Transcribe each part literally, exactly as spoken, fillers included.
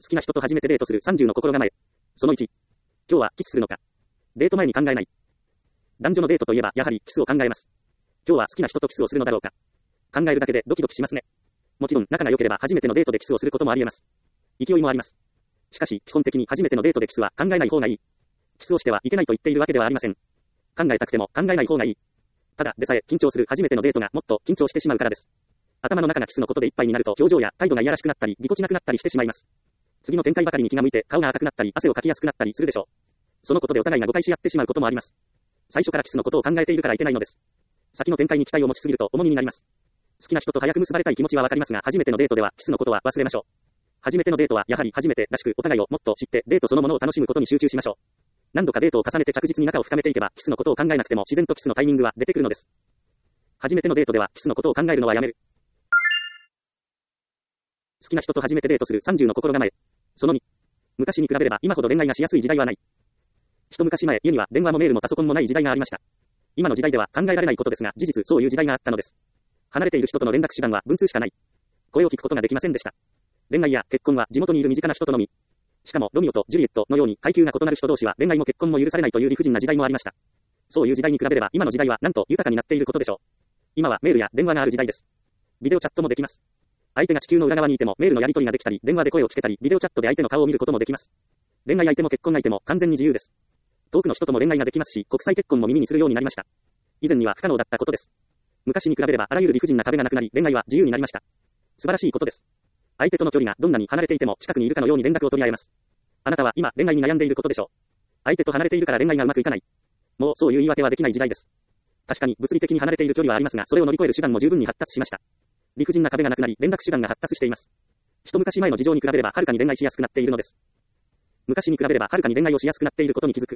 好きな人と初めてデートするさんじゅうの心構え。そのいち。今日はキスするのか。デート前に考えない。男女のデートといえばやはりキスを考えます。今日は好きな人とキスをするのだろうか。考えるだけでドキドキしますね。もちろん仲が良ければ初めてのデートでキスをすることもあり得ます。勢いもあります。しかし基本的に初めてのデートでキスは考えない方がいい。キスをしてはいけないと言っているわけではありません。考えたくても考えない方がいい。ただでさえ緊張する初めてのデートがもっと緊張してしまうからです。頭の中がキスのことでいっぱいになると表情や態度がいやらしくなったりぎこちなくなったりしてしまいます。次の展開ばかりに気が向いて顔が赤くなったり汗をかきやすくなったりするでしょう。そのことでお互いが誤解し合ってしまうこともあります。最初からキスのことを考えているからいけないのです。先の展開に期待を持ちすぎると重荷になります。好きな人と早く結ばれたい気持ちはわかりますが、初めてのデートではキスのことは忘れましょう。初めてのデートはやはり初めてらしくお互いをもっと知ってデートそのものを楽しむことに集中しましょう。何度かデートを重ねて着実に仲を深めていけばキスのことを考えなくても自然とキスのタイミングは出てくるのです。初めてのデートではキスのことを考えるのはやめる。好きな人と初めてデートするさんじゅうの心構え。そのに。昔に比べれば今ほど恋愛がしやすい時代はない。一昔前、家には電話もメールもパソコンもない時代がありました。今の時代では考えられないことですが、事実そういう時代があったのです。離れている人との連絡手段は文通しかない。声を聞くことができませんでした。恋愛や結婚は地元にいる身近な人とのみ。しかもロミオとジュリエットのように階級が異なる人同士は恋愛も結婚も許されないという理不尽な時代もありました。そういう時代に比べれば今の時代はなんと豊かになっていることでしょう。今はメールや電話がある時代です。ビデオチャットもできます。相手が地球の裏側にいてもメールのやり取りができたり、電話で声を聞けたり、ビデオチャットで相手の顔を見ることもできます。恋愛相手も結婚相手も完全に自由です。遠くの人とも恋愛ができますし、国際結婚も耳にするようになりました。以前には不可能だったことです。昔に比べればあらゆる理不尽な壁がなくなり、恋愛は自由になりました。素晴らしいことです。相手との距離がどんなに離れていても近くにいるかのように連絡を取り合えます。あなたは今恋愛に悩んでいることでしょう。相手と離れているから恋愛がうまくいかない。もうそういう言い訳はできない時代です。確かに物理的に離れている距離はありますが、それを乗り越える手段も十分に発達しました。理不尽な壁がなくなり、連絡手段が発達しています。一昔前の事情に比べればはるかに恋愛しやすくなっているのです。昔に比べればはるかに恋愛をしやすくなっていることに気づく。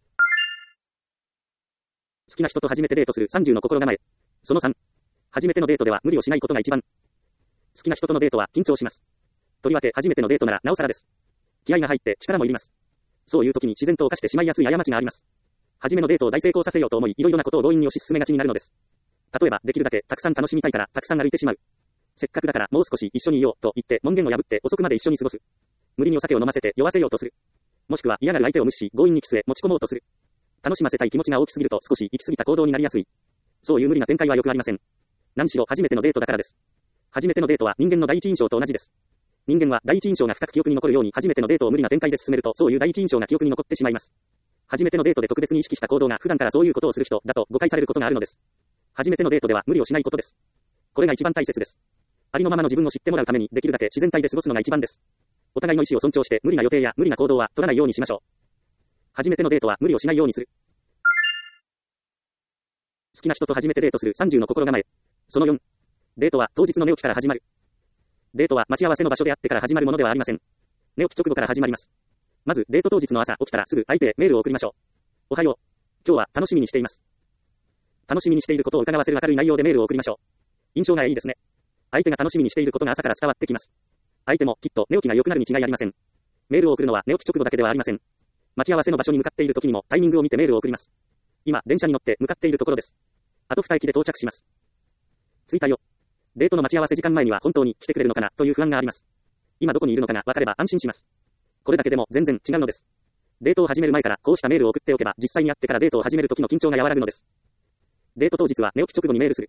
好きな人と初めてデートするさんじゅうの心構え。そのさん。初めてのデートでは無理をしないことが一番。好きな人とのデートは緊張します。とりわけ初めてのデートならなおさらです。気合が入って力もいります。そういう時に自然と犯してしまいやすい過ちがあります。初めのデートを大成功させようと思い、いろいろなことを強引に推し進めがちになるのです。例えば、できるだけたくさん楽しみたいからたくさん歩いてしまう。せっかくだからもう少し一緒にいようと言って門限を破って遅くまで一緒に過ごす。無理にお酒を飲ませて酔わせようとする。もしくは嫌がる相手を無視し強引にキスへ持ち込もうとする。楽しませたい気持ちが大きすぎると少し行き過ぎた行動になりやすい。そういう無理な展開はよくありません。何しろ初めてのデートだからです。初めてのデートは人間の第一印象と同じです。人間は第一印象が深く記憶に残るように初めてのデートを無理な展開で進めるとそういう第一印象が記憶に残ってしまいます。初めてのデートで特別に意識した行動が普段からそういうことをする人だと誤解されることがあるのです。初めてのデートでは無理をしないことです。これが一番大切です。ありのままの自分を知ってもらうためにできるだけ自然体で過ごすのが一番です。お互いの意思を尊重して無理な予定や無理な行動は取らないようにしましょう。初めてのデートは無理をしないようにする。好きな人と初めてデートするさんじゅうの心構え。そのよん。デートは当日の寝起きから始まる。デートは待ち合わせの場所であってから始まるものではありません。寝起き直後から始まります。まずデート当日の朝起きたらすぐ相手へメールを送りましょう。おはよう。今日は楽しみにしています。楽しみにしていることを伺わせる明るい内容でメールを送りましょう。印象がいいですね。相手が楽しみにしていることが朝から伝わってきます。相手もきっと寝起きが良くなるに違いありません。メールを送るのは寝起き直後だけではありません。待ち合わせの場所に向かっている時にもタイミングを見てメールを送ります。今電車に乗って向かっているところです。あとに駅で到着します。着いたよ。デートの待ち合わせ時間前には本当に来てくれるのかなという不安があります。今どこにいるのかが分かれば安心します。これだけでも全然違うのです。デートを始める前からこうしたメールを送っておけば実際に会ってからデートを始める時の緊張が和らぐのです。デート当日は寝起き直後にメールする。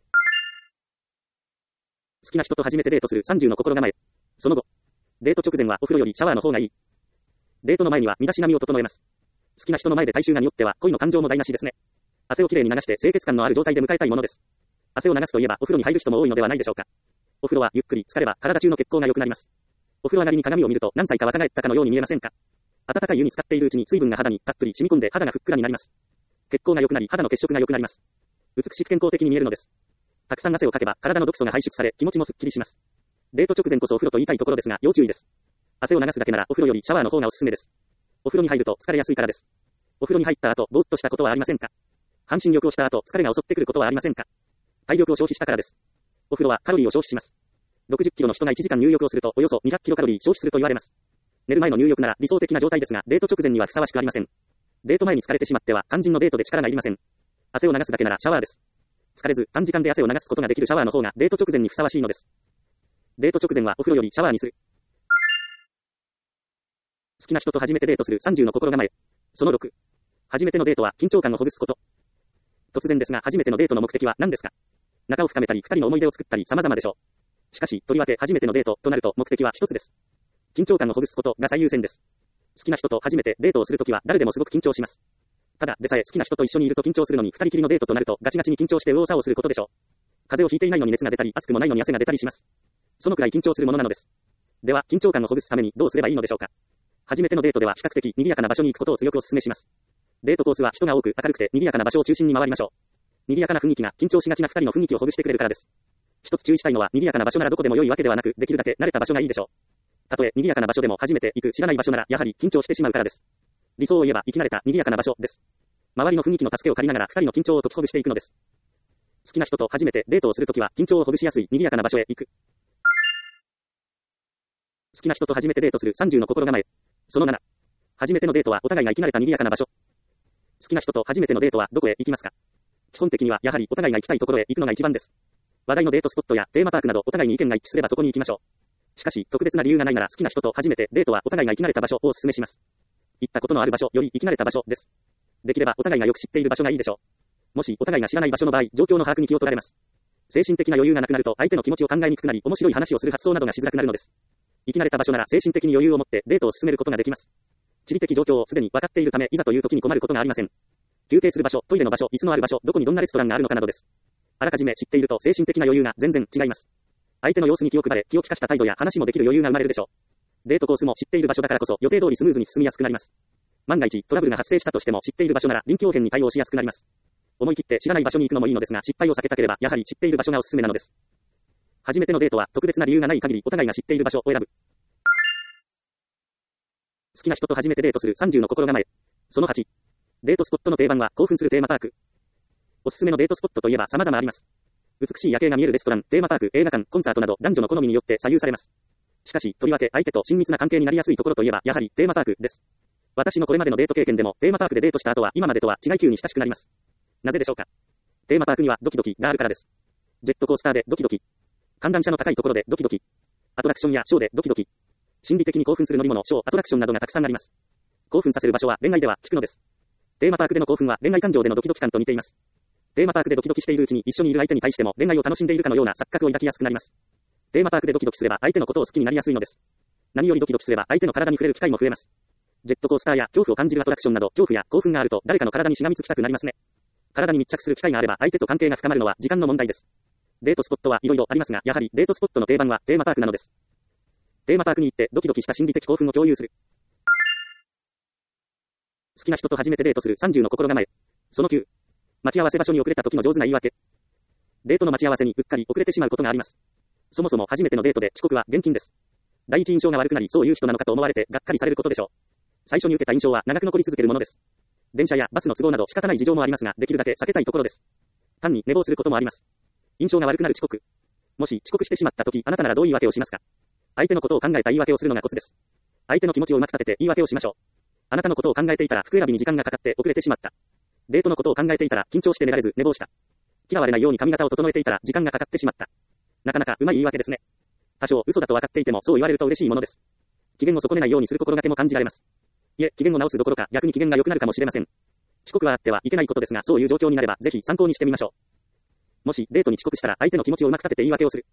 好きな人と初めてデートするさんじゅうの心構え。その後。デート直前はお風呂よりシャワーの方がいい。デートの前には身だしなみを整えます。好きな人の前で体臭が匂っては恋の感情も台無しですね。汗をきれいに流して清潔感のある状態で迎えたいものです。汗を流すといえばお風呂に入る人も多いのではないでしょうか。お風呂はゆっくり浸かれば体中の血行が良くなります。お風呂上がりに鏡を見ると何歳か若返ったかのように見えませんか。温かい湯に浸かっているうちに水分が肌にたっぷり染み込んで肌がふっくらになります。血行が良くなり肌の血色が良くなります。美しく健康的に見えるのです。たくさん汗をかけば体の毒素が排出され気持ちもすっきりします。デート直前こそお風呂と言いたいところですが要注意です。汗を流すだけならお風呂よりシャワーの方がおすすめです。お風呂に入ると疲れやすいからです。お風呂に入った後ぼーっとしたことはありませんか。半身浴をした後疲れが襲ってくることはありませんか。体力を消費したからです。お風呂はカロリーを消費します。ろくじゅっキロの人がいちじかん入浴をするとおよそにひゃくキロカロリー消費すると言われます。寝る前の入浴なら理想的な状態ですがデート直前にはふさわしくありません。デート前に疲れてしまっては肝心のデートで力がいりません。汗を流すだけならシャワーです。疲れず短時間で汗を流すことができるシャワーの方がデート直前にふさわしいのです。デート直前はお風呂よりシャワーにする。 きな人と初めてデートするさんじゅうの心構え。そのろく。初めてのデートは緊張感をほぐすこと。突然ですが、初めてのデートの目的は何ですか？仲を深めたり、二人の思い出を作ったり様々でしょう。しかし、とりわけ初めてのデートとなると目的は一つです。緊張感をほぐすことが最優先です。好きな人と初めてデートをするときは誰でもすごく緊張します。ただでさえ好きな人と一緒にいると緊張するのに二人きりのデートとなるとガチガチに緊張して右往左往することでしょう。風邪をひいていないのに熱が出たり、暑くもないのに汗が出たりします。そのくらい緊張するものなのです。では、緊張感をほぐすためにどうすればいいのでしょうか。初めてのデートでは比較的賑やかな場所に行くことを強くお勧めします。デートコースは人が多く明るくて賑やかな場所を中心に回りましょう。賑やかな雰囲気が緊張しがちな二人の雰囲気をほぐしてくれるからです。一つ注意したいのは、賑やかな場所ならどこでも良いわけではなく、できるだけ慣れた場所がいいでしょう。たとえ賑やかな場所でも初めて行く知らない場所ならやはり緊張してしまうからです。理想を言えば生き慣れた賑やかな場所です。周りの雰囲気の助けを借りながら二人の緊張を解きほぐしていくのです。好きな人と初めてデートをするときは緊張をほぐしやすい賑やかな場所へ行く。好きな人と初めてデートするさんじゅうの心構え。そのなな。初めてのデートはお互いが生き慣れた賑やかな場所。好きな人と初めてのデートはどこへ行きますか？基本的にはやはりお互いが行きたいところへ行くのが一番です。話題のデートスポットやテーマパークなどお互いに意見が一致すればそこに行きましょう。しかし特別な理由がないなら好きな人と初めてデートはお互いが生き慣れた場所をお勧めします。行ったことのある場所より生き慣れた場所です。できればお互いがよく知っている場所がいいでしょう。もしお互いが知らない場所の場合、状況の把握に気を取られます。精神的な余裕がなくなると相手の気持ちを考えにくくなり、面白い話をする発想などがしづらくなるのです。生き慣れた場所なら精神的に余裕を持ってデートを進めることができます。地理的状況をすでに分かっているため、いざという時に困ることがありません。休憩する場所、トイレの場所、椅子のある場所、どこにどんなレストランがあるのかなどです。あらかじめ知っていると精神的な余裕が全然違います。相手の様子に気を配れ、気を利かした態度や話もできる余裕が生まれるでしょう。デートコースも知っている場所だからこそ予定通りスムーズに進みやすくなります。万が一トラブルが発生したとしても知っている場所なら臨機応変に対応しやすくなります。思い切って知らない場所に行くのもいいのですが、失敗を避けたければやはり知っている場所がおすすめなのです。初めてのデートは特別な理由がない限りお互いが知っている場所を選ぶ。好きな人と初めてデートするさんじゅうの心構え。そのはち。デートスポットの定番は興奮するテーマパーク。おすすめのデートスポットといえば様々あります。美しい夜景が見えるレストラン、テーマパーク、映画館、コンサートなど男女の好みによって左右されます。しかし、とりわけ相手と親密な関係になりやすいところといえばやはりテーマパークです。私のこれまでのデート経験でもテーマパークでデートした後は今までとは違い急に親しくなります。なぜでしょうか。テーマパークにはドキドキがあるからです。ジェットコースターでドキドキ。観覧車の高いところでドキドキ。アトラクションやショーでドキドキ。心理的に興奮する乗り物、ショー、アトラクションなどがたくさんあります。興奮させる場所は恋愛では効くのです。テーマパークでの興奮は恋愛感情でのドキドキ感と似ています。テーマパークでドキドキしているうちに一緒にいる相手に対しても恋愛を楽しんでいるかのような錯覚を抱きやすくなります。テーマパークでドキドキすれば相手のことを好きになりやすいのです。何よりドキドキすれば相手の体に触れる機会も増えます。ジェットコースターや恐怖を感じるアトラクションなど恐怖や興奮があると誰かの体にしがみつきたくなりますね。体に密着する機会があれば相手と関係が深まるのは時間の問題です。デートスポットはいろいろありますが、やはりデートスポットの定番はテーマパークなのです。テーマパークに行ってドキドキした心理的興奮を共有する。好きな人と初めてデートするさんじゅうの心構え。そのきゅう。待ち合わせ場所に遅れた時の上手な言い訳。デートの待ち合わせにうっかり遅れてしまうことがあります。そもそも初めてのデートで遅刻は厳禁です。第一印象が悪くなりそういう人なのかと思われてがっかりされることでしょう。最初に受けた印象は長く残り続けるものです。電車やバスの都合など仕方ない事情もありますが、できるだけ避けたいところです。単に寝坊することもあります。印象が悪くなる遅刻。もし遅刻してしまった時、あなたならどう言い訳をしますか？相手のことを考えた言い訳をするのがコツです。相手の気持ちをうまく立てて言い訳をしましょう。あなたのことを考えていたら服選びに時間がかかって遅れてしまった。デートのことを考えていたら緊張して寝られず寝坊した。嫌われないように髪型を整えていたら時間がかかってしまった。なかなかうまい言い訳ですね。多少嘘だと分かっていてもそう言われると嬉しいものです。機嫌を損ねないようにする心がけも感じられます。いえ、機嫌を直すどころか逆に機嫌が良くなるかもしれません。遅刻はあってはいけないことですが、そういう状況になればぜひ参考にしてみましょう。もしデートに遅刻したら相手の気持ちをうまく立てて言い訳をする。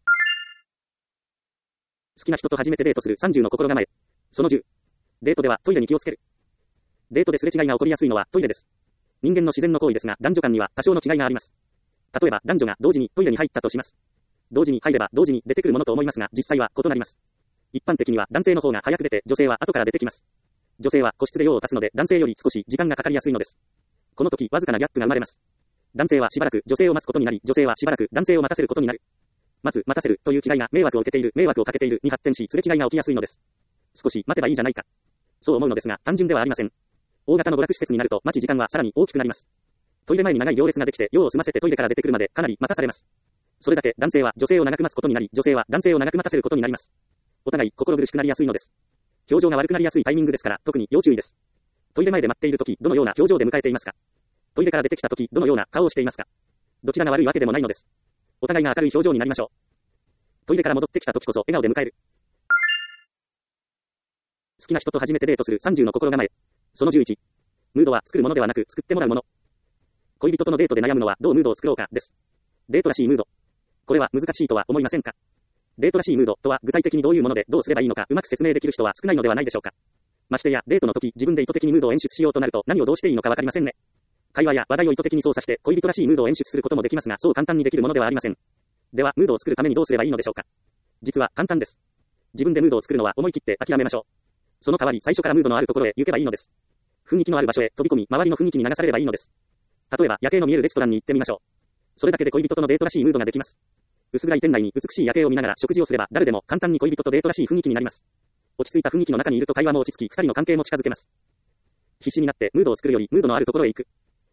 好きな人と初めてデートするさんじゅうの心構え。そのじゅう。デートではトイレに気をつける。デートですれ違いが起こりやすいのはトイレです。人間の自然の行為ですが、男女間には多少の違いがあります。例えば男女が同時にトイレに入ったとします。同時に入れば同時に出てくるものと思いますが、実際は異なります。一般的には男性の方が早く出て、女性は後から出てきます。女性は個室で用を足すので男性より少し時間がかかりやすいのです。この時わずかなギャップが生まれます。男性はしばらく女性を待つことになり、女性はしばらく男性を待たせることになる。待つ、待たせるという違いが迷惑を受けている、迷惑をかけているに発展し、すれ違いが起きやすいのです。少し待てばいいじゃないか。そう思うのですが、単純ではありません。大型の娯楽施設になると待ち時間はさらに大きくなります。トイレ前に長い行列ができて、用を済ませてトイレから出てくるまでかなり待たされます。それだけ男性は女性を長く待つことになり、女性は男性を長く待たせることになります。お互い心苦しくなりやすいのです。表情が悪くなりやすいタイミングですから、特に要注意です。トイレ前で待っているとき、どのような表情で迎えていますか？トイレから出てきたとき、どのような顔をしていますか？どちらが悪いわけでもないのです。お互いが明るい表情になりましょう。トイレから戻ってきたときこそ笑顔で迎える。 好きな人と初めてデートするさんじゅうの心構え。そのじゅういち。ムードは作るものではなく作ってもらうもの。恋人とのデートで悩むのはどうムードを作ろうかです。デートらしいムード。これは難しいとは思いませんか？デートらしいムードとは具体的にどういうものでどうすればいいのかうまく説明できる人は少ないのではないでしょうか。ましてやデートの時自分で意図的にムードを演出しようとなると何をどうしていいのかわかりませんね。会話や話題を意図的に操作して恋人らしいムードを演出することもできますがそう簡単にできるものではありません。ではムードを作るためにどうすればいいのでしょうか。実は簡単です。自分でムードを作るのは思い切って諦めましょう。その代わり最初からムードのあるところへ行けばいいのです。雰囲気のある場所へ飛び込み周りの雰囲気に流されればいいのです。例えば夜景の見えるレストランに行ってみましょう。それだけで恋人とのデートらしいムードができます。薄暗い店内に美しい夜景を見ながら食事をすれば誰でも簡単に恋人とデートらしい雰囲気になります。落ち着いた雰囲気の中にいると会話も落ち着き二人の関係も近づけます。必死になってムードを作るよりムードのあるところへ行く。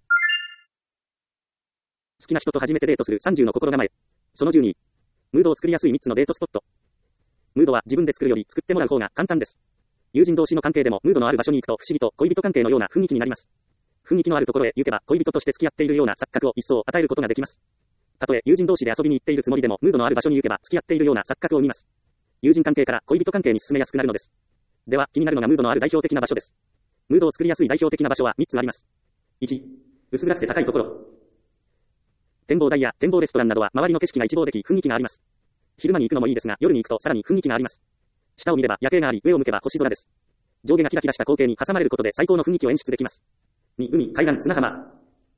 好きな人と初めてデートするさんじゅうの心構え。そのじゅうに。ムードを作りやすいみっつのデートスポット。ムードは自分で作るより作ってもらう方が簡単です。友人同士の関係でもムードのある場所に行くと不思議と恋人関係のような雰囲気になります。雰囲気のあるところへ行けば恋人として付き合っているような錯覚を一層与えることができます。たとえ友人同士で遊びに行っているつもりでもムードのある場所に行けば付き合っているような錯覚を見ます。友人関係から恋人関係に進めやすくなるのです。では気になるのがムードのある代表的な場所です。ムードを作りやすい代表的な場所はみっつあります。いち、薄暗くて高いところ。展望台や展望レストランなどは周りの景色が一望でき雰囲気があります。昼間に行くのもいいですが夜に行くとさらに雰囲気があります。下を見れば夜景があり上を向けば星空です。上下がキラキラした光景に挟まれることで最高の雰囲気を演出できます。に、海、海岸、砂浜。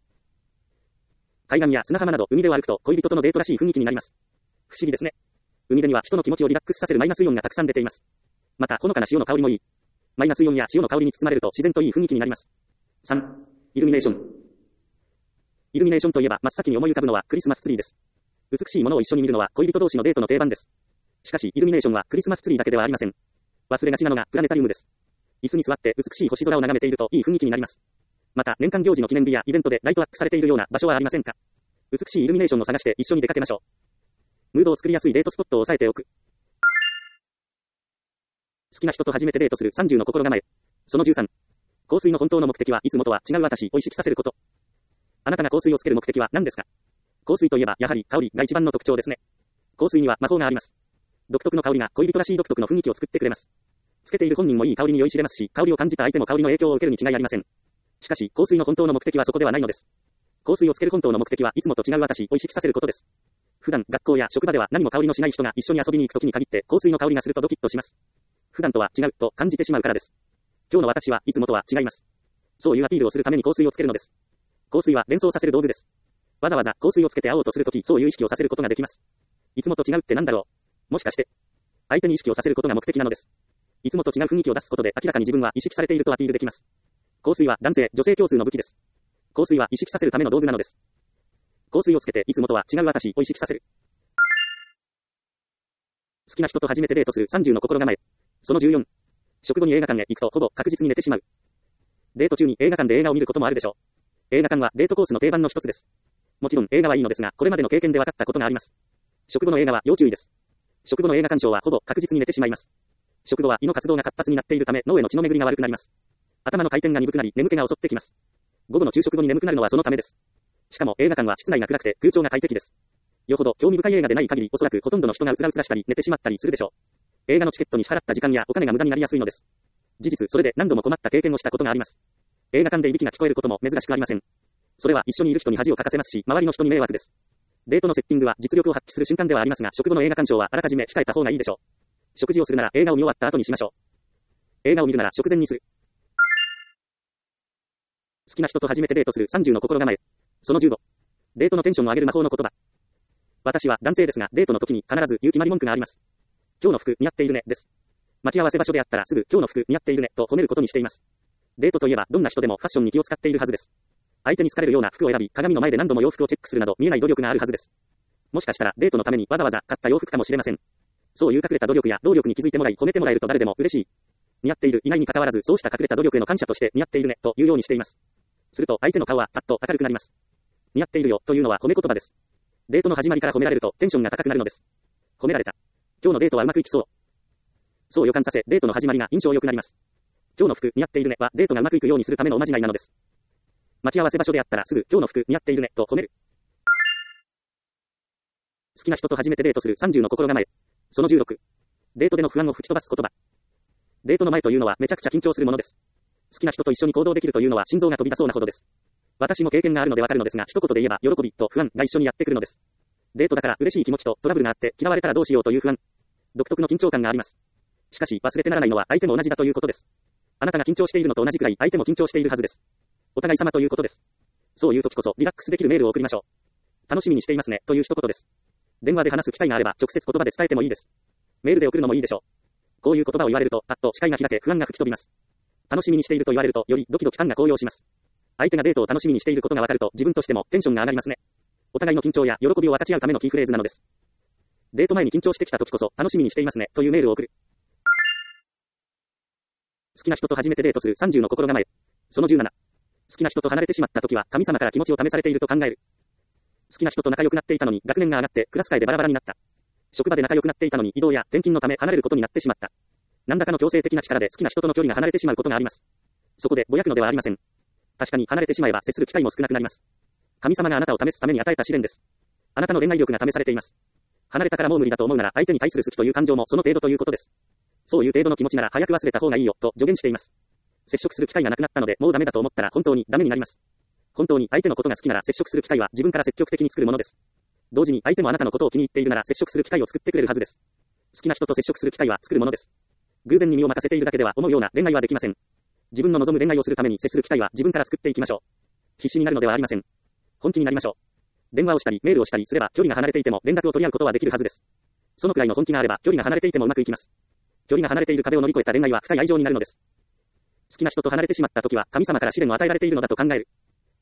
海岸や砂浜など海辺を歩くと恋人とのデートらしい雰囲気になります。不思議ですね。海辺には人の気持ちをリラックスさせるマイナスイオンがたくさん出ています。またほのかな潮の香りもいい。マイナスイオンや潮の香りに包まれると自然といい雰囲気になります。さん、イルミネーション。イルミネーションといえば真っ先に思い浮かぶのはクリスマスツリーです。美しいものを一緒に見るのは恋人同士のデートの定番です。しかしイルミネーションはクリスマスツリーだけではありません。忘れがちなのがプラネタリウムです。椅子に座って美しい星空を眺めているといい雰囲気になります。また年間行事の記念日やイベントでライトアップされているような場所はありませんか？美しいイルミネーションを探して一緒に出かけましょう。ムードを作りやすいデートスポットを押さえておく。好きな人と初めてデートするさんじゅうの心構え。そのじゅうさん。香水の本当の目的はいつもとは違う私を意識させること。あなたが香水をつける目的は何ですか？香水といえばやはり香りが一番の特徴ですね。香水には魔法があります。独特の香りが恋人らしい独特の雰囲気を作ってくれます。つけている本人もいい香りに酔いしれますし、香りを感じた相手も香りの影響を受けるに違いありません。しかし、香水の本当の目的はそこではないのです。香水をつける本当の目的はいつもと違う私を意識させることです。普段、学校や職場では何も香りのしない人が一緒に遊びに行くときに限って香水の香りがするとドキッとします。普段とは違うと感じてしまうからです。今日の私はいつもとは違います。そういうアピールをするために香水をつけるのです。香水は連想させる道具です。わざわざ香水をつけて会おうとするとき、そういう意識をさせることができます。いつもと違うってなんだろう。もしかして、相手に意識をさせることが目的なのです。いつもと違う雰囲気を出すことで明らかに自分は意識されているとアピールできます。香水は男性、女性共通の武器です。香水は意識させるための道具なのです。香水をつけていつもとは違う私を意識させる。好きな人と初めてデートするさんじゅうの心構え。そのじゅうよん。食後に映画館へ行くとほぼ確実に寝てしまう。デート中に映画館で映画を見ることもあるでしょう。映画館はデートコースの定番の一つです。もちろん映画はいいのですが、これまでの経験で分かったことがあります。食後の映画は要注意です。食後の映画鑑賞はほぼ確実に寝てしまいます。食後は胃の活動が活発になっているため脳への血の巡りが悪くなります。頭の回転が鈍くなり眠気が襲ってきます。午後の昼食後に眠くなるのはそのためです。しかも映画館は室内が暗くて空調が快適です。よほど興味深い映画でない限りおそらくほとんどの人がうつらうつらしたり寝てしまったりするでしょう。映画のチケットに支払った時間やお金が無駄になりやすいのです。事実それで何度も困った経験をしたことがあります。映画館でいびきが聞こえることも珍しくありません。それは一緒にいる人に恥をかかせますし、周りの人に迷惑です。デートのセッティングは実力を発揮する瞬間ではありますが、食後の映画鑑賞はあらかじめ控えた方がいいでしょう。食事をするなら映画を見終わった後にしましょう。映画を見るなら食前にする。好きな人と初めてデートするさんじゅうの心構え。そのじゅうご。デートのテンションを上げる魔法の言葉。私は男性ですが、デートの時に必ず言う決まり文句があります。今日の服似合っているね、です。待ち合わせ場所であったらすぐ今日の服似合っているね、と褒めることにしています。デートといえばどんな人でもファッションに気を使っているはずです。相手に好かれるような服を選び、鏡の前で何度も洋服をチェックするなど見えない努力があるはずです。もしかしたらデートのためにわざわざ買った洋服かもしれません。そういう隠れた努力や労力に気づいてもらい褒めてもらえると誰でも嬉しい。似合っているいないに関わらずそうした隠れた努力への感謝として似合っているねというようにしています。すると相手の顔はパッと明るくなります。似合っているよというのは褒め言葉です。デートの始まりから褒められるとテンションが高くなるのです。褒められた。今日のデートはうまくいきそう。そう予感させデートの始まりが印象良くなります。今日の服似合っているねはデートがうまくいくようにするためのおまじないなのです。待ち合わせ場所であったらすぐ今日の服似合っているねと褒める。好きな人と初めてデートするさんじゅうの心構え。そのじゅうろく。デートでの不安を吹き飛ばす言葉。 デートの前というのはめちゃくちゃ緊張するものです。好きな人と一緒に行動できるというのは心臓が飛び出そうなほどです。私も経験があるのでわかるのですが、一言で言えば喜びと不安が一緒にやってくるのです。デートだから嬉しい気持ちとトラブルがあって嫌われたらどうしようという不安。独特の緊張感があります。しかし忘れてならないのは相手も同じだということです。あなたが緊張しているのと同じくらい相手も緊張しているはずです。お互い様ということです。そういう時こそリラックスできるメールを送りましょう。楽しみにしていますねという一言です。電話で話す機会があれば直接言葉で伝えてもいいです。メールで送るのもいいでしょう。こういう言葉を言われるとパッと視界が開け不安が吹き飛びます。楽しみにしていると言われるとよりドキドキ感が高揚します。相手がデートを楽しみにしていることがわかると自分としてもテンションが上がりますね。お互いの緊張や喜びを分かち合うためのキーフレーズなのです。デート前に緊張してきた時こそ楽しみにしていますねというメールを送る。好きな人と初めてデートするさんじゅうの心構え。そのじゅうなな。好きな人と離れてしまった時は神様から気持ちを試されていると考える。好きな人と仲良くなっていたのに学年が上がってクラス会でバラバラになった。職場で仲良くなっていたのに異動や転勤のため離れることになってしまった。何らかの強制的な力で好きな人との距離が離れてしまうことがあります。そこでぼやくのではありません。確かに離れてしまえば接する機会も少なくなります。神様があなたを試すために与えた試練です。あなたの恋愛力が試されています。離れたからもう無理だと思うなら相手に対する好きという感情もその程度ということです。そういう程度の気持ちなら早く忘れた方がいいよと助言しています。接触する機会がなくなったのでもうダメだと思ったら本当にダメになります。本当に相手のことが好きなら接触する機会は自分から積極的に作るものです。同時に相手もあなたのことを気に入っているなら接触する機会を作ってくれるはずです。好きな人と接触する機会は作るものです。偶然に身を任せているだけでは思うような恋愛はできません。自分の望む恋愛をするために接する機会は自分から作っていきましょう。必死になるのではありません。本気になりましょう。電話をしたりメールをしたりすれば距離が離れていても連絡を取り合うことはできるはずです。そのくらいの本気があれば距離が離れていてもうまくいきます。距離が離れている壁を乗り越えた恋愛は深い愛情になるのです。好きな人と離れてしまった時は神様から試練を与えられているのだと考える。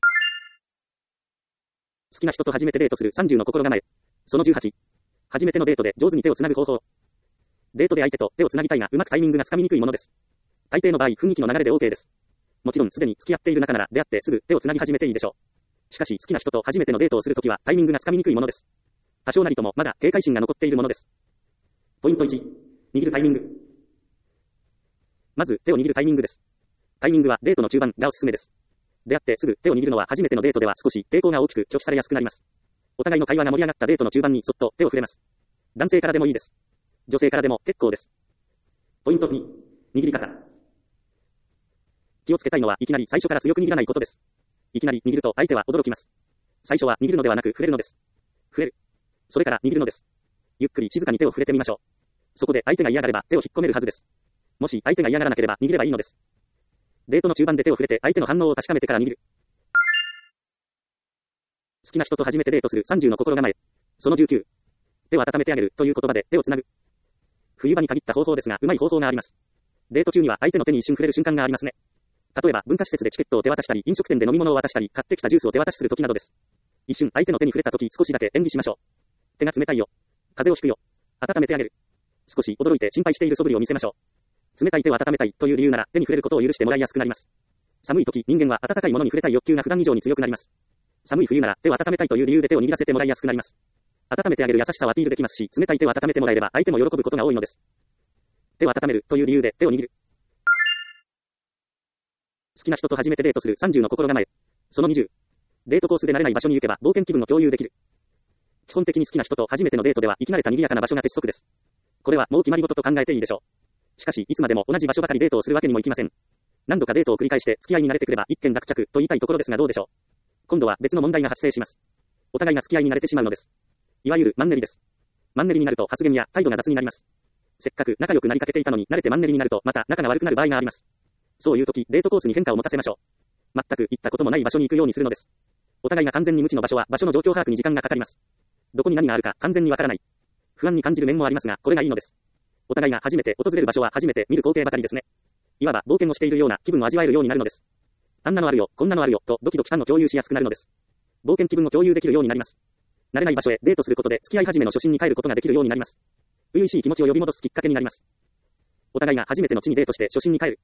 好きな人と初めてデートするさんじゅうの心構え。そのじゅうはち。初めてのデートで上手に手をつなぐ方法。デートで相手と手をつなぎたいがうまくタイミングがつかみにくいものです。大抵の場合雰囲気の流れで OK です。もちろんすでに付き合っている仲なら出会ってすぐ手をつなぎ始めていいでしょう。しかし好きな人と初めてのデートをするときはタイミングがつかみにくいものです。多少なりともまだ警戒心が残っているものです。ポイントいち。握るタイミング。まず手を握るタイミングです。タイミングはデートの中盤がおすすめです。出会ってすぐ手を握るのは初めてのデートでは少し抵抗が大きく拒否されやすくなります。お互いの会話が盛り上がったデートの中盤にそっと手を触れます。男性からでもいいです。女性からでも結構です。ポイントに。握り方。気をつけたいのはいきなり最初から強く握らないことです。いきなり握ると相手は驚きます。最初は握るのではなく触れるのです。触れる。それから握るのです。ゆっくり静かに手を触れてみましょう。そこで相手が嫌がれば手を引っ込めるはずです。もし相手が嫌がらなければ握ればいいのです。デートの中盤で手を触れて相手の反応を確かめてから握る。好きな人と初めてデートするさんじゅうの心構え。そのじゅうきゅう。手を温めてあげるという言葉で手をつなぐ。冬場に限った方法ですがうまい方法があります。デート中には相手の手に一瞬触れる瞬間がありますね。例えば文化施設でチケットを手渡したり飲食店で飲み物を渡したり買ってきたジュースを手渡しする時などです。一瞬相手の手に触れた時少しだけ演技しましょう。手が冷たいよ。風邪をひくよ。温めてあげる。少し驚いて心配している素振りを見せましょう。冷たい手を温めたいという理由なら手に触れることを許してもらいやすくなります。寒い時人間は温かいものに触れたい欲求が普段以上に強くなります。寒い冬なら手を温めたいという理由で手を握らせてもらいやすくなります。温めてあげる優しさをアピールできますし、冷たい手を温めてもらえれば相手も喜ぶことが多いのです。手を温めるという理由で手を握る。好きな人と初めてデートするさんじゅうの心構え。そのにじゅう。デートコースで慣れない場所に行けば冒険気分を共有できる。基本的に好きな人と初めてのデートでは生き慣れた賑やかな場所が鉄則です。これはもう決まり事と考えていいでしょう。しかしいつまでも同じ場所ばかりデートをするわけにもいきません。何度かデートを繰り返して付き合いに慣れてくれば一件落着と言いたいところですがどうでしょう。今度は別の問題が発生します。お互いが付き合いに慣れてしまうのです。いわゆるマンネリです。マンネリになると発言や態度が雑になります。せっかく仲良くなりかけていたのに慣れてマンネリになるとまた仲が悪くなる場合があります。そういう時デートコースに変化を持たせましょう。全く行ったこともない場所に行くようにするのです。お互いが完全に無知の場所は場所の状況把握に時間がかかります。どこに何があるか完全にわからない。不安に感じる面もありますがこれがいいのです。お互いが初めて訪れる場所は初めて見る光景ばかりですね。いわば冒険をしているような気分を味わえるようになるのです。あんなのあるよ、こんなのあるよとドキドキ感を共有しやすくなるのです。冒険気分を共有できるようになります。慣れない場所へデートすることで付き合い始めの初心に帰ることができるようになります。初々しい気持ちを呼び戻すきっかけになります。お互いが初めての地にデートして初心に帰る。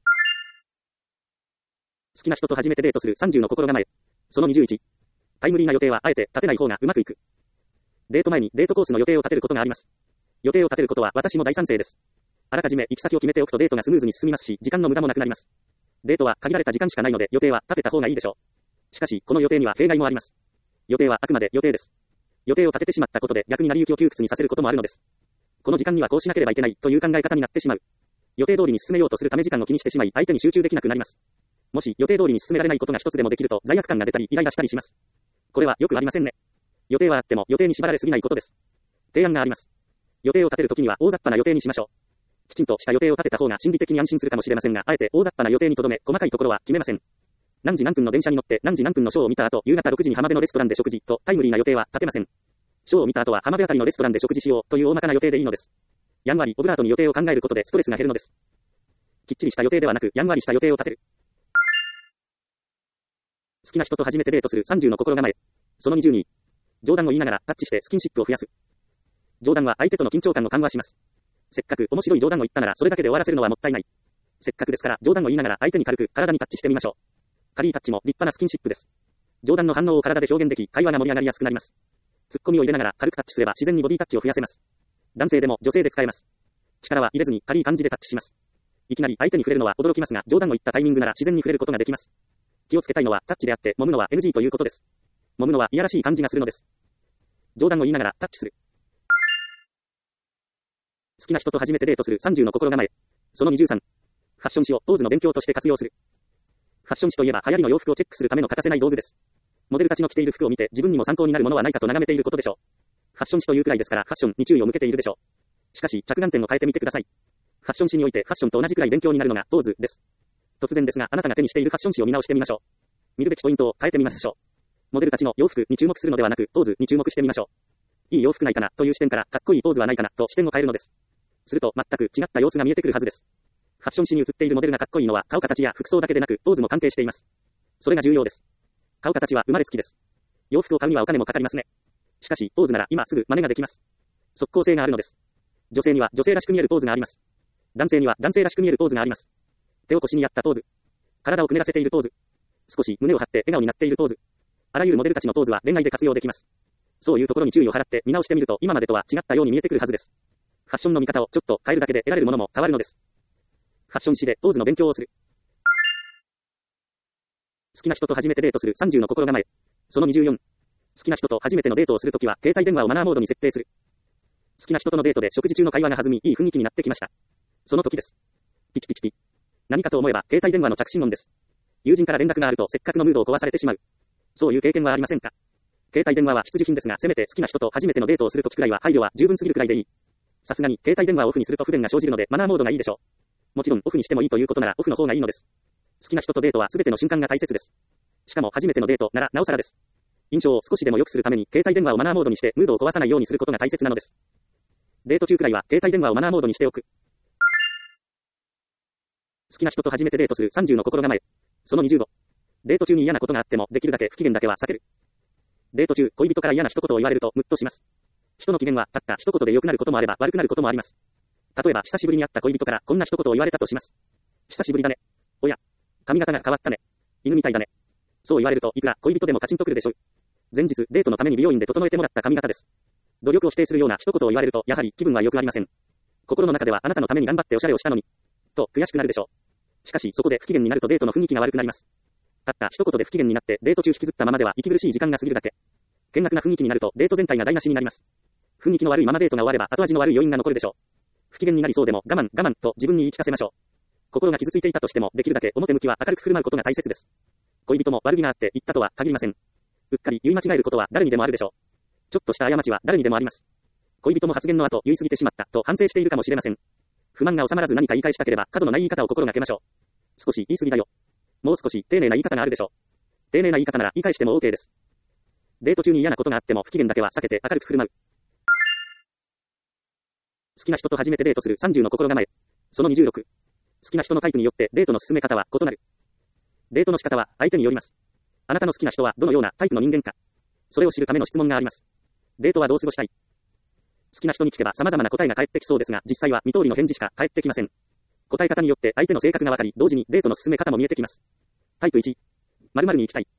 好きな人と初めてデートするさんじゅうの心構え。そのにじゅういち。タイムリーな予定はあえて立てない方がうまくいく。デート前にデートコースの予定を立てることがあります。予定を立てることは私も大賛成です。あらかじめ行き先を決めておくとデートがスムーズに進みますし、時間の無駄もなくなります。デートは限られた時間しかないので予定は立てた方がいいでしょう。しかし、この予定には弊害もあります。予定はあくまで予定です。予定を立ててしまったことで逆に成り行きを窮屈にさせることもあるのです。この時間にはこうしなければいけないという考え方になってしまう。 予定通りに進めようとするため時間を気にしてしまい、相手に集中できなくなります。もし予定通りに進められないことが一つでもできると罪悪感が出たりイライラしたりします。これはよくありませんね。予定はあっても予定に縛られすぎないことです。提案があります。予定を立てるときには大雑把な予定にしましょう。きちんとした予定を立てた方が心理的に安心するかもしれませんが、あえて大雑把な予定にとどめ、細かいところは決めません。何時何分の電車に乗って何時何分のショーを見た後、夕方ろくじに浜辺のレストランで食事とタイムリーな予定は立てません。ショーを見た後は浜辺あたりのレストランで食事しようという大まかな予定でいいのです。やんわりオブラートに予定を考えることでストレスが減るのです。きっちりした予定ではなく、やんわりした予定を立てる。好きな人と初めてデートするさんじゅうの心構え。そのにじゅうに。冗談を言いながらタッチしてスキンシップを増やす。冗談は相手との緊張感を緩和します。せっかく面白い冗談を言ったならそれだけで終わらせるのはもったいない。せっかくですから冗談を言いながら相手に軽く体にタッチしてみましょう。軽いタッチも立派なスキンシップです。冗談の反応を体で表現でき、会話が盛り上がりやすくなります。ツッコミを入れながら軽くタッチすれば自然にボディタッチを増やせます。男性でも女性で使えます。力は入れずに軽い感じでタッチします。いきなり相手に触れるのは驚きますが、冗談を言ったタイミングなら自然に触れることができます。気をつけたいのはタッチであって揉むのは エヌジー ということです。揉むのはいやらしい感じがするのです。冗談を言いながらタッチする。好きな人と初めてデートするさんじゅうの心構え。そのにじゅうさん。ファッション誌をポーズの勉強として活用する。ファッション誌といえば流行りの洋服をチェックするための欠かせない道具です。モデルたちの着ている服を見て自分にも参考になるものはないかと眺めていることでしょう。ファッション誌というくらいですからファッションに注意を向けているでしょう。しかし着眼点を変えてみてください。ファッション誌においてファッションと同じくらい勉強になるのがポーズです。突然ですがあなたが手にしているファッション誌を見直してみましょう。見るべきポイントを変えてみましょう。モデルたちの洋服に注目するのではなくポーズに注目してみましょう。いい洋服ないかなという視点からかっこいいポーズはないかなと視点を変えるのです。すると全く違った様子が見えてくるはずです。ファッション誌に映っているモデルがかっこいいのは顔形や服装だけでなくポーズも関係しています。それが重要です。顔形は生まれつきです。洋服を買うにはお金もかかりますね。しかしポーズなら今すぐ真似ができます。即効性があるのです。女性には女性らしく見えるポーズがあります。男性には男性らしく見えるポーズがあります。手を腰にやったポーズ。体をくねらせているポーズ。少し胸を張って笑顔になっているポーズ。あらゆるモデルたちのポーズは恋愛で活用できます。そういうところに注意を払って見直してみると今までとは違ったように見えてくるはずです。ファッションの見方をちょっと変えるだけで得られるものも変わるのです。ファッション誌でポーズの勉強をする。好きな人と初めてデートするさんじゅうの心構え。そのにじゅうよん。好きな人と初めてのデートをするときは携帯電話をマナーモードに設定する。好きな人とのデートで食事中の会話が弾みいい雰囲気になってきました。その時です。ピチピチピ。何かと思えば携帯電話の着信音です。友人から連絡があるとせっかくのムードを壊されてしまう。そういう経験はありませんか？携帯電話は必需品ですがせめて好きな人と初めてのデートをするときくらいは配慮は十分すぎるくらいでいい。さすがに携帯電話をオフにすると不便が生じるのでマナーモードがいいでしょう。もちろんオフにしてもいいということならオフの方がいいのです。好きな人とデートは全ての瞬間が大切です。しかも初めてのデートならなおさらです。印象を少しでも良くするために携帯電話をマナーモードにしてムードを壊さないようにすることが大切なのです。デート中くらいは携帯電話をマナーモードにしておく。好きな人と初めてデートするさんじゅうの心構え。そのにじゅうご。デート中に嫌なことがあってもできるだけ不機嫌だけは避ける。デート中恋人から嫌な一言を言われるとムッとします。人の機嫌はたった一言で良くなることもあれば悪くなることもあります。例えば久しぶりに会った恋人からこんな一言を言われたとします。久しぶりだね。おや、髪型が変わったね。犬みたいだね。そう言われるといくら恋人でもカチンとくるでしょう。前日デートのために美容院で整えてもらった髪型です。努力を否定するような一言を言われるとやはり気分は良くありません。心の中ではあなたのために頑張っておしゃれをしたのにと悔しくなるでしょう。しかしそこで不機嫌になるとデートの雰囲気が悪くなります。たった一言で不機嫌になってデート中引きずったままでは息苦しい時間が過ぎるだけ。険悪な雰囲気になるとデート全体が台無しになります。雰囲気の悪いままデートが終われば後味の悪い余韻が残るでしょう。不機嫌になりそうでも我慢我慢と自分に言い聞かせましょう。心が傷ついていたとしてもできるだけ表向きは明るく振る舞うことが大切です。恋人も悪気があって言ったとは限りません。うっかり言い間違えることは誰にでもあるでしょう。ちょっとした過ちは誰にでもあります。恋人も発言の後言い過ぎてしまったと反省しているかもしれません。不満が収まらず何か言い返したければ角のない言い方を心がけましょう。少し言い過ぎだよ。もう少し丁寧な言い方があるでしょう。丁寧な言い方なら言い返しても OK です。デート中に嫌なことがあっても不機嫌だけは避けて明るく振る舞う。好きな人と初めてデートするさんじゅうの心構え。そのにじゅうろく。好きな人のタイプによってデートの進め方は異なる。デートの仕方は相手によります。あなたの好きな人はどのようなタイプの人間か。それを知るための質問があります。デートはどう過ごしたい？好きな人に聞けば様々な答えが返ってきそうですが、実際は未通りの返事しか返ってきません。答え方によって相手の性格がわかり、同時にデートの進め方も見えてきます。タイプいち、〇〇に行きたい。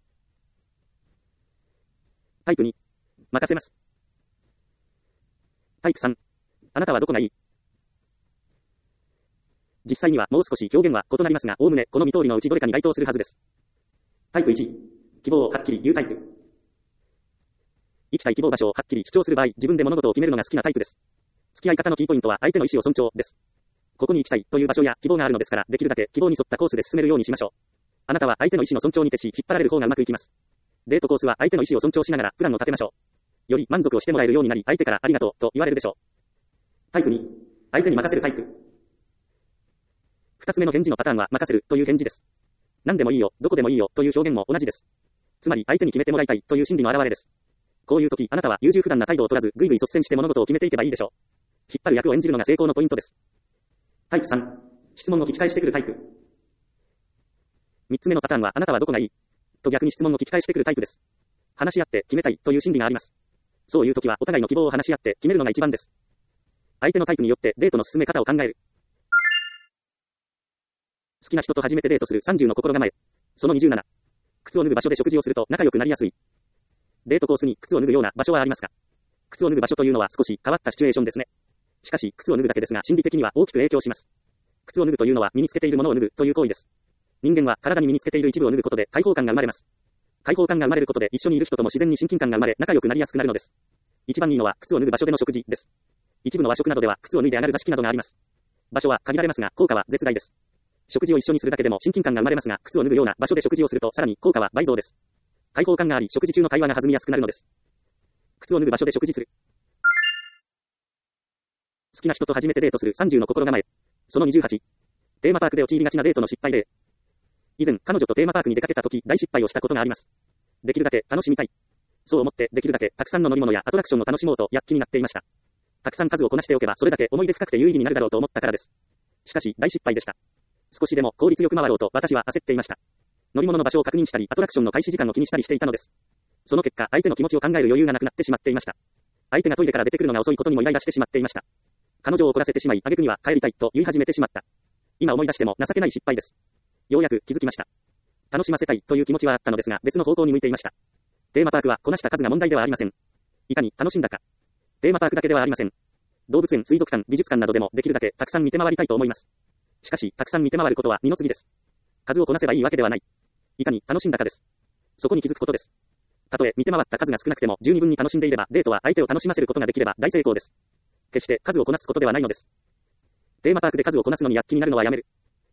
タイプに、任せます。タイプさん、あなたはどこがいい？実際にはもう少し表現は異なりますが、おおむねこの未通りのうちどれかに該当するはずです。タイプいち、希望をはっきり言うタイプ。行きたい希望場所をはっきり主張する場合、自分で物事を決めるのが好きなタイプです。付き合い方のキーポイントは相手の意思を尊重です。 ここに行きたいという場所や希望があるのですから、できるだけ希望に沿ったコースで進めるようにしましょう。あなたは相手の意思の尊重に徹し、引っ張られる方がうまくいきます。デートコースは相手の意思を尊重しながらプランを立てましょう。より満足をしてもらえるようになり、相手からありがとうと言われるでしょう。タイプに、相手に任せるタイプ。二つ目の返事のパターンは任せるという返事です。何でもいいよ、どこでもいいよという表現も同じです。つまり相手に決めてもらいたいという心理の表れです。こういう時、あなたは優柔不断な態度を取らず、ぐいぐい率先して物事を決めていけばいいでしょう。引っ張る役を演じるのが成功のポイントです。タイプさん、質問を聞き返してくるタイプ。三つ目のパターンは、あなたはどこがいいと逆に質問を聞き返してくるタイプです。話し合って決めたいという心理があります。そういう時はお互いの希望を話し合って決めるのが一番です。相手のタイプによってデートの進め方を考える。好きな人と初めてデートするさんじゅうの心構え。そのにじゅうなな。靴を脱ぐ場所で食事をすると仲良くなりやすい。デートコースに靴を脱ぐような場所はありますか？靴を脱ぐ場所というのは少し変わったシチュエーションですね。しかし、靴を脱ぐだけですが心理的には大きく影響します。靴を脱ぐというのは身につけているものを脱ぐという行為です。人間は体に身につけている一部を脱ぐことで解放感が生まれます。解放感が生まれることで一緒にいる人とも自然に親近感が生まれ仲良くなりやすくなるのです。一番いいのは靴を脱ぐ場所での食事です。一部の和食などでは靴を脱いで上がる座敷などがあります。場所は限られますが効果は絶大です。食事を一緒にするだけでも親近感が生まれますが、靴を脱ぐような場所で食事をするとさらに効果は倍増です。開放感があり、食事中の会話が弾みやすくなるのです。靴を脱ぐ場所で食事する。好きな人と初めてデートするさんじゅうの心構え。そのにじゅうはち。テーマパークで陥りがちなデートの失敗例。以前、彼女とテーマパークに出かけた時、大失敗をしたことがあります。できるだけ楽しみたい。そう思って、できるだけたくさんの乗り物やアトラクションを楽しもうと躍起になっていました。たくさん数をこなしておけば、それだけ思い出深くて有意義になるだろうと思ったからです。しかし、大失敗でした。少しでも効率よく回ろうと私は焦っていました。乗り物の場所を確認したり、アトラクションの開始時間を気にしたりしていたのです。その結果、相手の気持ちを考える余裕がなくなってしまっていました。相手がトイレから出てくるのが遅いことにもイライラしてしまっていました。彼女を怒らせてしまい、挙句には帰りたいと言い始めてしまった。今思い出しても情けない失敗です。ようやく気づきました。楽しませたいという気持ちはあったのですが、別の方向に向いていました。テーマパークはこなした数が問題ではありません。いかに楽しんだか。テーマパークだけではありません。動物園、水族館、美術館などでもできるだけたくさん見て回りたいと思います。しかし、たくさん見て回ることは二の次です。数をこなせばいいわけではない。いかに楽しんだかです。そこに気づくことです。たとえ見て回った数が少なくても十二分に楽しんでいれば、デートは相手を楽しませることができれば大成功です。決して数をこなすことではないのです。テーマパークで数をこなすのに躍起になるのはやめる。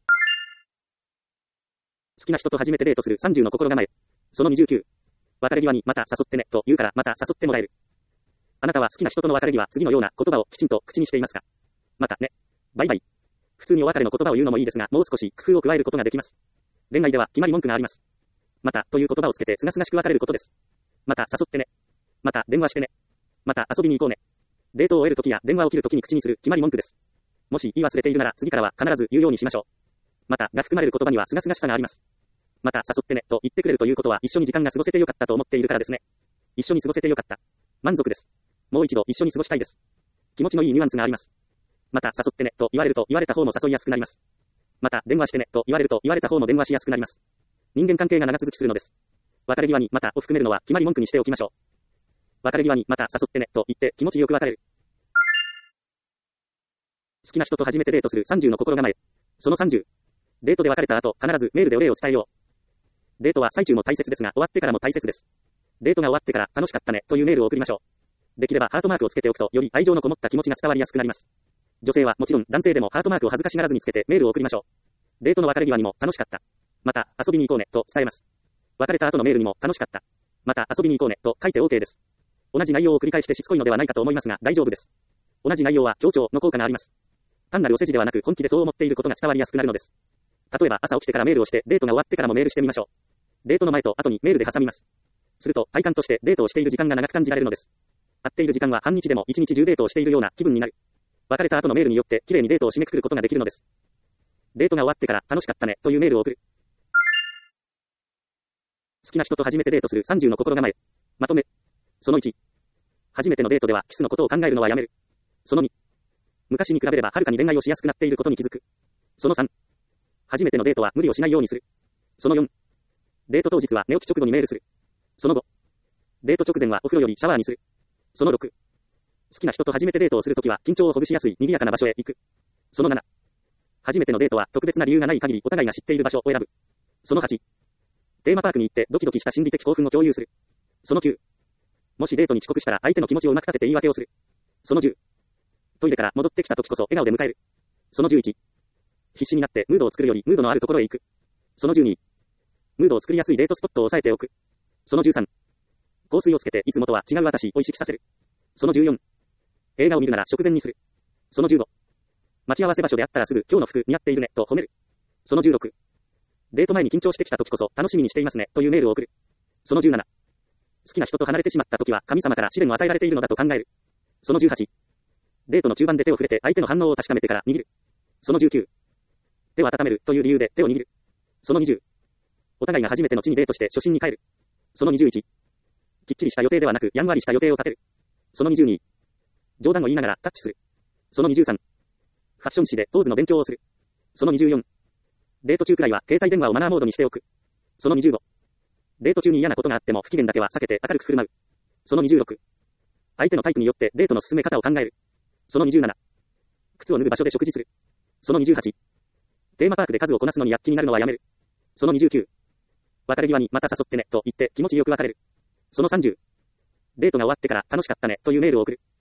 好きな人と初めてデートするさんじゅうの心構え。そのにじゅうきゅう。別れ際にまた誘ってねと言うからまた誘ってもらえる。あなたは好きな人との別れ際、次のような言葉をきちんと口にしていますか？またね。バイバイ。普通にお別れの言葉を言うのもいいですが、もう少し工夫を加えることができます。恋愛では決まり文句があります。またという言葉をつけてすがすがしく別れることです。また誘ってね。また電話してね。また遊びに行こうね。デートを終えるときや電話を切るときに口にする決まり文句です。もし言い忘れているなら次からは必ず言うようにしましょう。またが含まれる言葉にはすがすがしさがあります。また誘ってねと言ってくれるということは一緒に時間が過ごせてよかったと思っているからですね。一緒に過ごせてよかった。満足です。もう一度一緒に過ごしたいです。気持ちのいいニュアンスがあります。また誘ってねと言われると言われた方も誘いやすくなります。また電話してねと言われると言われた方も電話しやすくなります。人間関係が長続きするのです。別れ際にまたを含めるのは決まり文句にしておきましょう。別れ際にまた誘ってねと言って気持ちよく別れる。好きな人と初めてデートするさんじゅうの心構え。そのさんじゅう。デートで別れた後、必ずメールでお礼を伝えよう。デートは最中も大切ですが、終わってからも大切です。デートが終わってから楽しかったねというメールを送りましょう。できればハートマークをつけておくと、より愛情のこもった気持ちが伝わりやすくなります。女性はもちろん男性でもハートマークを恥ずかしがらずにつけてメールを送りましょう。デートの別れ際にも楽しかった。また遊びに行こうねと伝えます。別れた後のメールにも楽しかった。また遊びに行こうねと書いて OK です。同じ内容を繰り返してしつこいのではないかと思いますが大丈夫です。同じ内容は強調の効果があります。単なるお世辞ではなく本気でそう思っていることが伝わりやすくなるのです。例えば朝起きてからメールをしてデートが終わってからもメールしてみましょう。デートの前と後にメールで挟みます。すると体感としてデートをしている時間が長く感じられるのです。会っている時間は半日でも一日中デートをしているような気分になる。別れた後のメールによって綺麗にデートを締めくくることができるのです。デートが終わってから楽しかったねというメールを送る。好きな人と初めてデートするさんじゅうの心構え。まとめ。そのいち。初めてのデートではキスのことを考えるのはやめる。そのに。昔に比べればはるかに恋愛をしやすくなっていることに気づく。そのさん。初めてのデートは無理をしないようにする。そのよん。デート当日は寝起き直後にメールする。そのご。デート直前はお風呂よりシャワーにする。そのろく。好きな人と初めてデートをするときは緊張をほぐしやすい賑やかな場所へ行く。そのなな。初めてのデートは特別な理由がない限りお互いが知っている場所を選ぶ。そのはち。テーマパークに行ってドキドキした心理的興奮を共有する。そのきゅう。もしデートに遅刻したら相手の気持ちをうまく立てて言い訳をする。そのじゅう。トイレから戻ってきた時こそ笑顔で迎える。 そのじゅういち、必死になってムードを作るよりムードのあるところへ行く。そのじゅうに、ムードを作りやすいデートスポットを押さえておく。そのじゅうさん、香水をつけていつもとは違う私を意識させる。そのじゅうよん、映画を見るなら食前にする。そのじゅうご、待ち合わせ場所であったらすぐ今日の服似合っているねと褒める。そのじゅうろく、デート前に緊張してきた時こそ楽しみにしていますねというメールを送る。そのじゅうなな、好きな人と離れてしまった時は神様から試練を与えられているのだと考える。そのじゅうはち、デートの中盤で手を触れて相手の反応を確かめてから握る。そのじゅうきゅう、手を温めるという理由で手を握る。そのにじゅう、お互いが初めての地にデートして初心に帰る。そのにじゅういち、きっちりした予定ではなくやんわりした予定を立てる。そのにじゅうに、冗談を言いながらタッチする。そのにじゅうさん、ファッション誌でポーズの勉強をする。そのにじゅうよん、デート中くらいは携帯電話をマナーモードにしておく。そのにじゅうご、デート中に嫌なことがあっても不機嫌だけは避けて明るく振る舞う。そのにじゅうろく、相手のタイプによってデートの進め方を考える。そのにじゅうなな、靴を脱ぐ場所で食事する。そのにじゅうはち、テーマパークで数をこなすのに躍起になるのはやめる。そのにじゅうきゅう、別れ際にまた誘ってねと言って気持ちよく別れる。そのさんじゅう、デートが終わってから楽しかったねというメールを送る。